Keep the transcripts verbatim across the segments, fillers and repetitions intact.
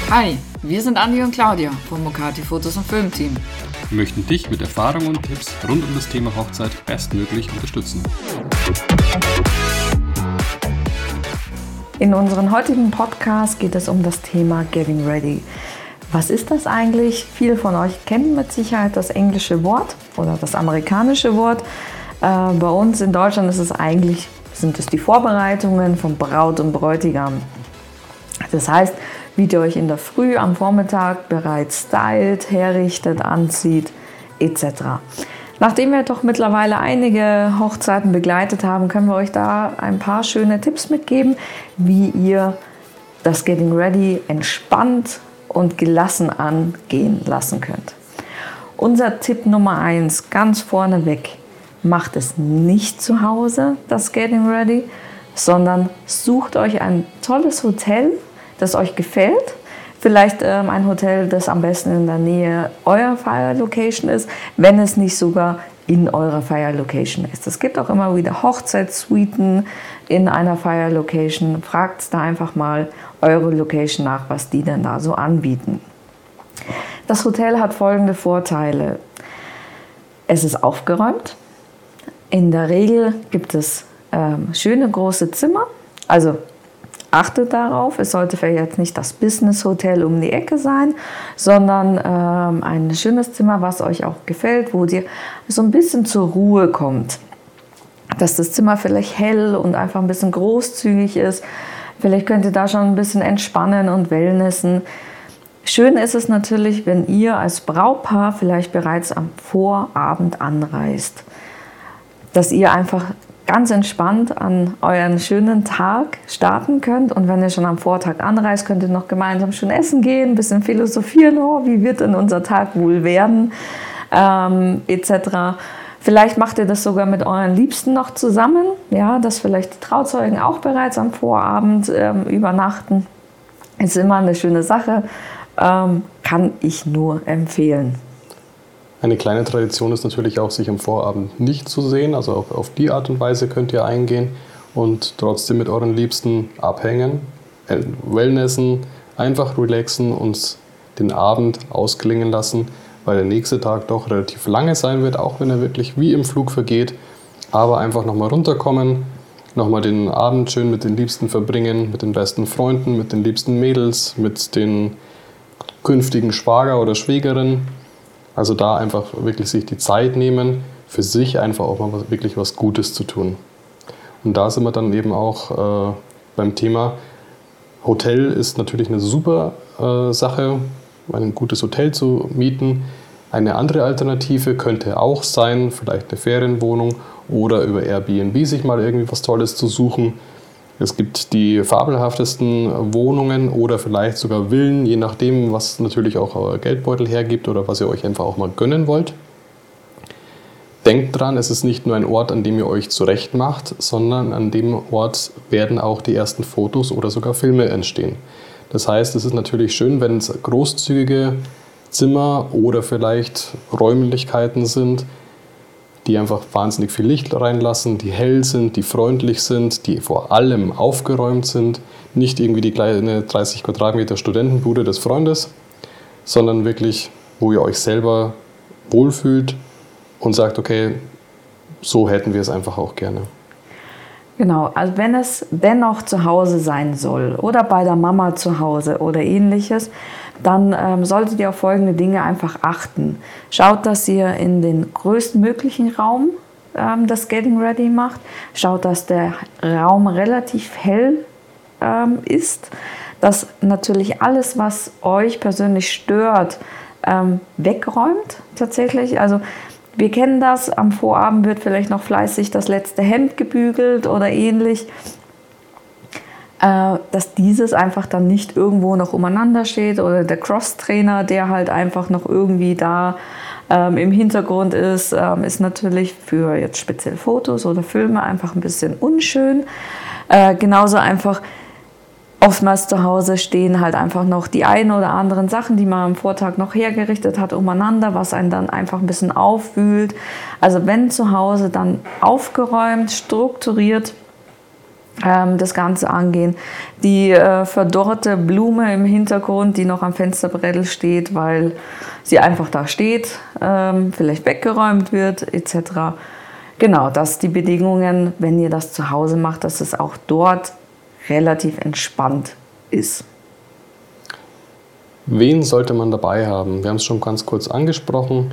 Hi, wir sind Andi und Claudia vom Mokati Fotos und Filmteam. Wir möchten dich mit Erfahrungen und Tipps rund um das Thema Hochzeit bestmöglich unterstützen. In unserem heutigen Podcast geht es um das Thema Getting Ready. Was ist das eigentlich? Viele von euch kennen mit Sicherheit das englische Wort oder das amerikanische Wort. Äh, bei uns in Deutschland ist es eigentlich, sind es die Vorbereitungen von Braut und Bräutigam. Das heißt, wie ihr euch in der Früh am Vormittag bereits stylt, herrichtet, anzieht et cetera. Nachdem wir doch mittlerweile einige Hochzeiten begleitet haben, können wir euch da ein paar schöne Tipps mitgeben, wie ihr das Getting Ready entspannt und gelassen angehen lassen könnt. Unser Tipp Nummer eins, ganz vorneweg, macht es nicht zu Hause, das Getting Ready, sondern sucht euch ein tolles Hotel, das euch gefällt. Vielleicht ähm, ein Hotel, das am besten in der Nähe eurer Fire Location ist, wenn es nicht sogar in eurer Fire Location ist. Es gibt auch immer wieder Hochzeitssuiten in einer Fire Location. Fragt da einfach mal eure Location nach, was die denn da so anbieten. Das Hotel hat folgende Vorteile. Es ist aufgeräumt. In der Regel gibt es ähm, schöne große Zimmer. Also achtet darauf, es sollte vielleicht jetzt nicht das Business-Hotel um die Ecke sein, sondern ähm, ein schönes Zimmer, was euch auch gefällt, wo ihr so ein bisschen zur Ruhe kommt. Dass das Zimmer vielleicht hell und einfach ein bisschen großzügig ist. Vielleicht könnt ihr da schon ein bisschen entspannen und wellnessen. Schön ist es natürlich, wenn ihr als Brautpaar vielleicht bereits am Vorabend anreist. Dass ihr einfach ganz entspannt an euren schönen Tag starten könnt. Und wenn ihr schon am Vortag anreist, könnt ihr noch gemeinsam schön essen gehen, ein bisschen philosophieren, oh, wie wird denn unser Tag wohl werden, ähm, et cetera. Vielleicht macht ihr das sogar mit euren Liebsten noch zusammen, ja, dass vielleicht die Trauzeugen auch bereits am Vorabend ähm, übernachten. Ist immer eine schöne Sache, ähm, kann ich nur empfehlen. Eine kleine Tradition ist natürlich auch, sich am Vorabend nicht zu sehen. Also auch auf die Art und Weise könnt ihr eingehen und trotzdem mit euren Liebsten abhängen, wellnessen, einfach relaxen und den Abend ausklingen lassen, weil der nächste Tag doch relativ lange sein wird, auch wenn er wirklich wie im Flug vergeht. Aber einfach nochmal runterkommen, nochmal den Abend schön mit den Liebsten verbringen, mit den besten Freunden, mit den liebsten Mädels, mit den künftigen Schwager oder Schwägerinnen. Also da einfach wirklich sich die Zeit nehmen, für sich einfach auch mal wirklich was Gutes zu tun. Und da sind wir dann eben auch äh, beim Thema, Hotel ist natürlich eine super äh, Sache, ein gutes Hotel zu mieten. Eine andere Alternative könnte auch sein, vielleicht eine Ferienwohnung oder über Airbnb sich mal irgendwie was Tolles zu suchen. Es gibt die fabelhaftesten Wohnungen oder vielleicht sogar Villen, je nachdem, was natürlich auch euer Geldbeutel hergibt oder was ihr euch einfach auch mal gönnen wollt. Denkt dran, es ist nicht nur ein Ort, an dem ihr euch zurecht macht, sondern an dem Ort werden auch die ersten Fotos oder sogar Filme entstehen. Das heißt, es ist natürlich schön, wenn es großzügige Zimmer oder vielleicht Räumlichkeiten sind, die einfach wahnsinnig viel Licht reinlassen, die hell sind, die freundlich sind, die vor allem aufgeräumt sind. Nicht irgendwie die kleine dreißig Quadratmeter Studentenbude des Freundes, sondern wirklich, wo ihr euch selber wohlfühlt und sagt, okay, so hätten wir es einfach auch gerne. Genau, also wenn es dennoch zu Hause sein soll oder bei der Mama zu Hause oder ähnliches, dann ähm, solltet ihr auf folgende Dinge einfach achten. Schaut, dass ihr in den größtmöglichen Raum ähm, das Getting Ready macht. Schaut, dass der Raum relativ hell ähm, ist. Dass natürlich alles, was euch persönlich stört, ähm, wegräumt tatsächlich. Also wir kennen das, am Vorabend wird vielleicht noch fleißig das letzte Hemd gebügelt oder ähnlich. Dass dieses einfach dann nicht irgendwo noch umeinander steht oder der Crosstrainer, der halt einfach noch irgendwie da ähm, im Hintergrund ist, ähm, ist natürlich für jetzt speziell Fotos oder Filme einfach ein bisschen unschön. Äh, genauso einfach oftmals zu Hause stehen halt einfach noch die ein oder anderen Sachen, die man am Vortag noch hergerichtet hat, umeinander, was einen dann einfach ein bisschen aufwühlt. Also wenn zu Hause, dann aufgeräumt, strukturiert. ähm, das Ganze angehen. Die äh, verdorrte Blume im Hintergrund, die noch am Fensterbrettel steht, weil sie einfach da steht, ähm, vielleicht weggeräumt wird et cetera. Genau, das sind die Bedingungen, wenn ihr das zu Hause macht, dass es auch dort relativ entspannt ist. Wen sollte man dabei haben? Wir haben es schon ganz kurz angesprochen.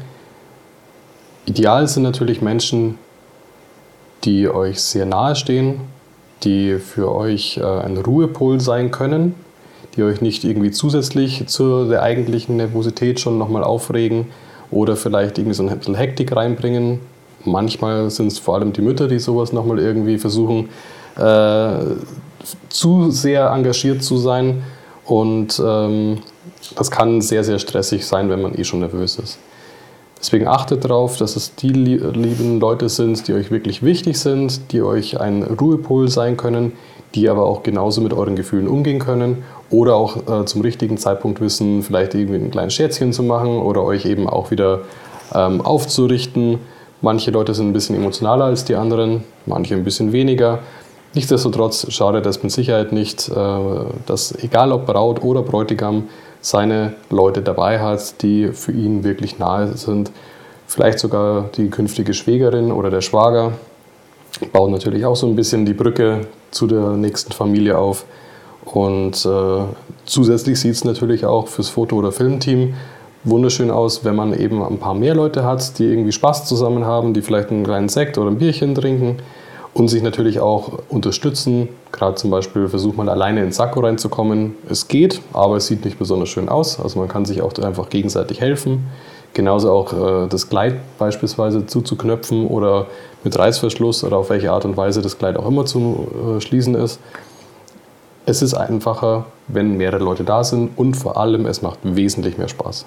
Ideal sind natürlich Menschen, die euch sehr nahe stehen, die für euch äh, ein Ruhepol sein können, die euch nicht irgendwie zusätzlich zu der eigentlichen Nervosität schon nochmal aufregen oder vielleicht irgendwie so ein bisschen Hektik reinbringen. Manchmal sind es vor allem die Mütter, die sowas nochmal irgendwie versuchen, äh, zu sehr engagiert zu sein. Und ähm, das kann sehr, sehr stressig sein, wenn man eh schon nervös ist. Deswegen achtet darauf, dass es die lieben Leute sind, die euch wirklich wichtig sind, die euch ein Ruhepol sein können, die aber auch genauso mit euren Gefühlen umgehen können oder auch äh, zum richtigen Zeitpunkt wissen, vielleicht irgendwie ein kleines Scherzchen zu machen oder euch eben auch wieder ähm, aufzurichten. Manche Leute sind ein bisschen emotionaler als die anderen, manche ein bisschen weniger. Nichtsdestotrotz schadet es mit Sicherheit nicht, äh, dass egal ob Braut oder Bräutigam seine Leute dabei hat, die für ihn wirklich nahe sind. Vielleicht sogar die künftige Schwägerin oder der Schwager. Baut natürlich auch so ein bisschen die Brücke zu der nächsten Familie auf. Und äh, zusätzlich sieht es natürlich auch fürs Foto- oder Filmteam wunderschön aus, wenn man eben ein paar mehr Leute hat, die irgendwie Spaß zusammen haben, die vielleicht einen kleinen Sekt oder ein Bierchen trinken und sich natürlich auch unterstützen. Gerade zum Beispiel versucht man alleine ins Sakko reinzukommen. Es geht, aber es sieht nicht besonders schön aus. Also man kann sich auch einfach gegenseitig helfen. Genauso auch äh, das Kleid beispielsweise zuzuknöpfen oder mit Reißverschluss oder auf welche Art und Weise das Kleid auch immer zu äh, schließen ist. Es ist einfacher, wenn mehrere Leute da sind und vor allem es macht wesentlich mehr Spaß.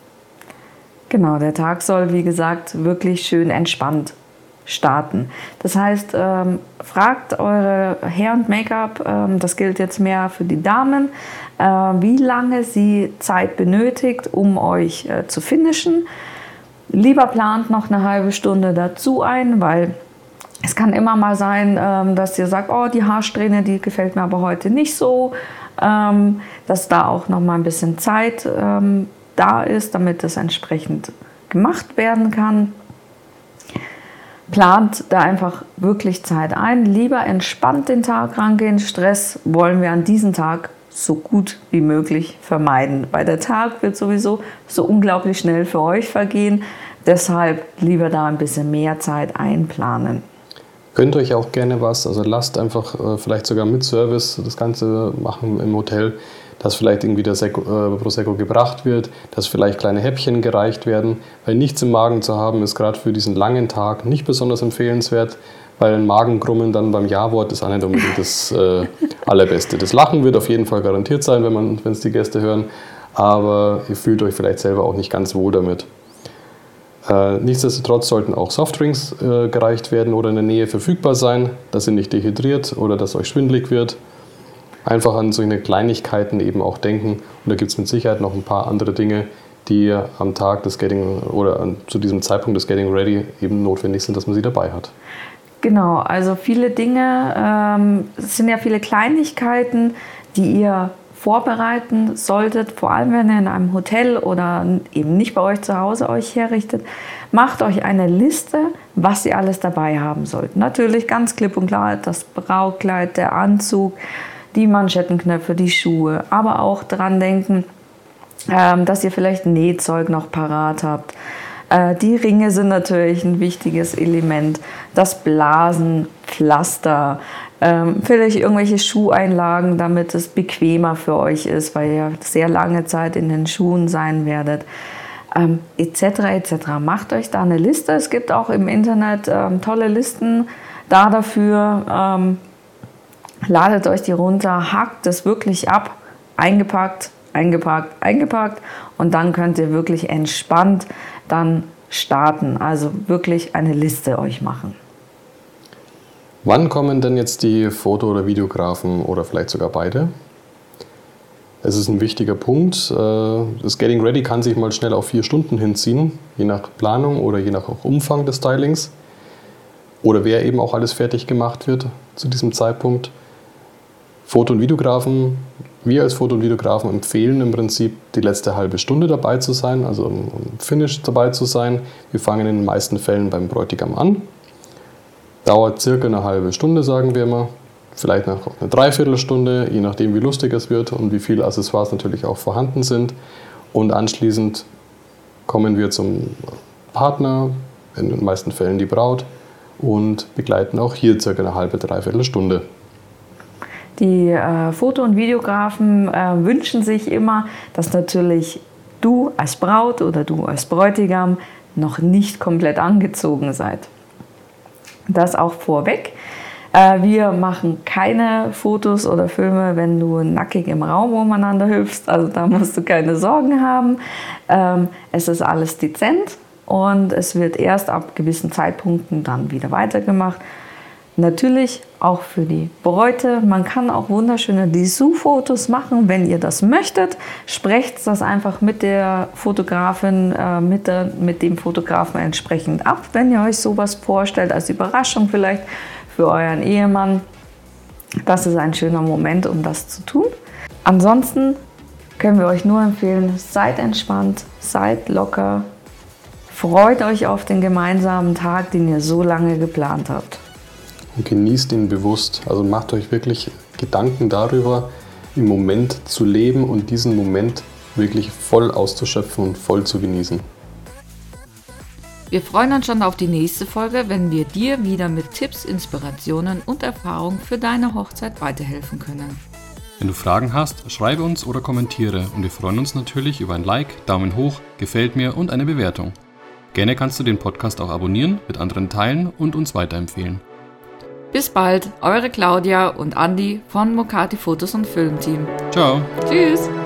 Genau, der Tag soll, wie gesagt, wirklich schön entspannt starten. Das heißt, ähm, fragt eure Hair- und Make-up, ähm, das gilt jetzt mehr für die Damen, äh, wie lange sie Zeit benötigt, um euch äh, zu finishen. Lieber plant noch eine halbe Stunde dazu ein, weil es kann immer mal sein, ähm, dass ihr sagt, oh, die Haarsträhne, die gefällt mir aber heute nicht so, ähm, dass da auch noch mal ein bisschen Zeit ähm, da ist, damit es entsprechend gemacht werden kann. Plant da einfach wirklich Zeit ein. Lieber entspannt den Tag rangehen. Stress wollen wir an diesem Tag so gut wie möglich vermeiden, weil der Tag wird sowieso so unglaublich schnell für euch vergehen. Deshalb lieber da ein bisschen mehr Zeit einplanen. Gönnt euch auch gerne was, also lasst einfach äh, vielleicht sogar mit Service das Ganze machen im Hotel, dass vielleicht irgendwie der Seko, äh, Prosecco gebracht wird, dass vielleicht kleine Häppchen gereicht werden, weil nichts im Magen zu haben ist gerade für diesen langen Tag nicht besonders empfehlenswert, weil ein Magengrummeln dann beim Ja-Wort ist auch nicht unbedingt das äh, Allerbeste. Das Lachen wird auf jeden Fall garantiert sein, wenn man, wenn es die Gäste hören, aber ihr fühlt euch vielleicht selber auch nicht ganz wohl damit. Äh, nichtsdestotrotz sollten auch Softdrinks äh, gereicht werden oder in der Nähe verfügbar sein, dass ihr nicht dehydriert oder dass euch schwindelig wird. Einfach an solche Kleinigkeiten eben auch denken. Und da gibt es mit Sicherheit noch ein paar andere Dinge, die am Tag des Getting oder an, zu diesem Zeitpunkt des Getting Ready eben notwendig sind, dass man sie dabei hat. Genau, also viele Dinge, ähm, es sind ja viele Kleinigkeiten, die ihr vorbereiten solltet, vor allem wenn ihr in einem Hotel oder eben nicht bei euch zu Hause euch herrichtet. Macht euch eine Liste, was ihr alles dabei haben sollt. Natürlich ganz klipp und klar das Brautkleid, der Anzug, die Manschettenknöpfe, die Schuhe, aber auch dran denken, ähm, dass ihr vielleicht Nähzeug noch parat habt. Äh, die Ringe sind natürlich ein wichtiges Element, das Blasenpflaster, ähm, vielleicht irgendwelche Schuheinlagen, damit es bequemer für euch ist, weil ihr sehr lange Zeit in den Schuhen sein werdet, ähm, et cetera et cetera. Macht euch da eine Liste. Es gibt auch im Internet ähm, tolle Listen da dafür. Ähm, Ladet euch die runter, hakt es wirklich ab, eingepackt, eingepackt, eingepackt und dann könnt ihr wirklich entspannt dann starten. Also wirklich eine Liste euch machen. Wann kommen denn jetzt die Foto- oder Videografen oder vielleicht sogar beide? Es ist ein wichtiger Punkt. Das Getting Ready kann sich mal schnell auf vier Stunden hinziehen, je nach Planung oder je nach Umfang des Stylings. Oder wer eben auch alles fertig gemacht wird zu diesem Zeitpunkt. Foto- und Videografen, wir als Foto- und Videografen empfehlen im Prinzip die letzte halbe Stunde dabei zu sein, also im Finish dabei zu sein. Wir fangen in den meisten Fällen beim Bräutigam an. Dauert circa eine halbe Stunde, sagen wir immer. Vielleicht noch eine Dreiviertelstunde, je nachdem wie lustig es wird und wie viele Accessoires natürlich auch vorhanden sind. Und anschließend kommen wir zum Partner, in den meisten Fällen die Braut, und begleiten auch hier circa eine halbe, dreiviertel Stunde. Die äh, Foto- und Videografen äh, wünschen sich immer, dass natürlich du als Braut oder du als Bräutigam noch nicht komplett angezogen seid. Das auch vorweg. Äh, wir machen keine Fotos oder Filme, wenn du nackig im Raum umeinander hüpfst. Also da musst du keine Sorgen haben. Ähm, es ist alles dezent und es wird erst ab gewissen Zeitpunkten dann wieder weitergemacht. Natürlich auch für die Bräute. Man kann auch wunderschöne Dessous-Fotos machen, wenn ihr das möchtet. Sprecht das einfach mit der Fotografin, äh, mit, der, mit dem Fotografen entsprechend ab, wenn ihr euch sowas vorstellt, als Überraschung vielleicht für euren Ehemann. Das ist ein schöner Moment, um das zu tun. Ansonsten können wir euch nur empfehlen, seid entspannt, seid locker, freut euch auf den gemeinsamen Tag, den ihr so lange geplant habt. Und genießt ihn bewusst. Also macht euch wirklich Gedanken darüber, im Moment zu leben und diesen Moment wirklich voll auszuschöpfen und voll zu genießen. Wir freuen uns schon auf die nächste Folge, wenn wir dir wieder mit Tipps, Inspirationen und Erfahrungen für deine Hochzeit weiterhelfen können. Wenn du Fragen hast, schreibe uns oder kommentiere und wir freuen uns natürlich über ein Like, Daumen hoch, gefällt mir und eine Bewertung. Gerne kannst du den Podcast auch abonnieren, mit anderen teilen und uns weiterempfehlen. Bis bald, eure Claudia und Andi von Mokati Fotos und Filmteam. Ciao! Tschüss!